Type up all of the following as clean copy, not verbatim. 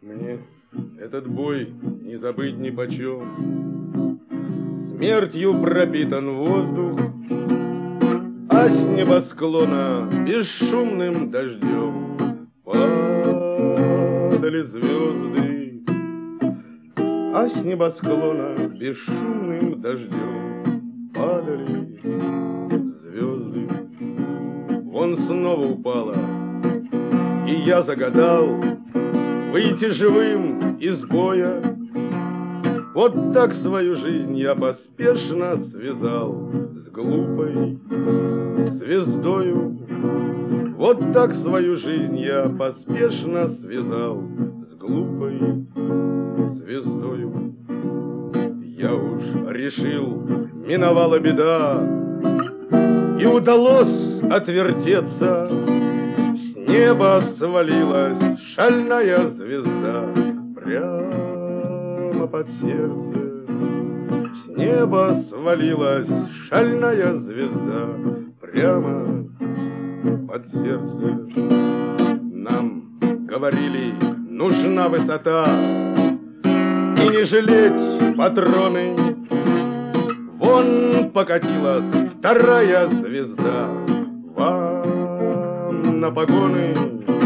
Мне этот бой не забыть нипочем. Смертью пропитан воздух, а с небосклона бесшумным дождем падали звезды, а с небосклона бесшумным дождем падали звезды. Вон снова упала, и я загадал выйти живым из боя. Вот так свою жизнь я поспешно связал с глупой звездою. Вот так свою жизнь я поспешно связал с глупой звездою. Я уж решил, миновала беда, и удалось отвертеться. С неба свалилась шальная звезда прямо под сердце. С неба свалилась шальная звезда прямо под сердце. Нам говорили, нужна высота и не жалеть патроны. Вон покатилась вторая звезда вам на погоны.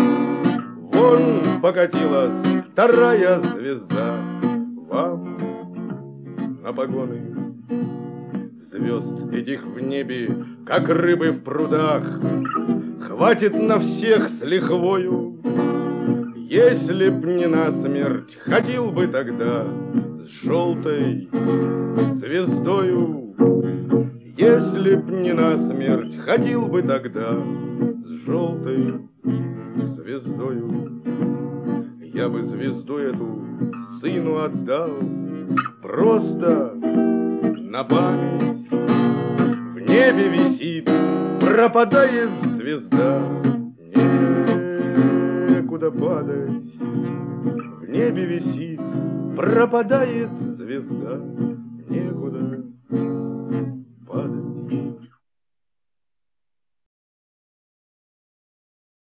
Вон покатилась вторая звезда вам на погоны. Звезд этих в небе, как рыбы в прудах, хватит на всех с лихвою. Если б не насмерть, ходил бы тогда с желтой звездою. Если б не насмерть, ходил бы тогда с желтой звездою. Я бы звезду эту сыну отдал просто на память. В небе висит, пропадает звезда, некуда падать. В небе висит, пропадает звезда.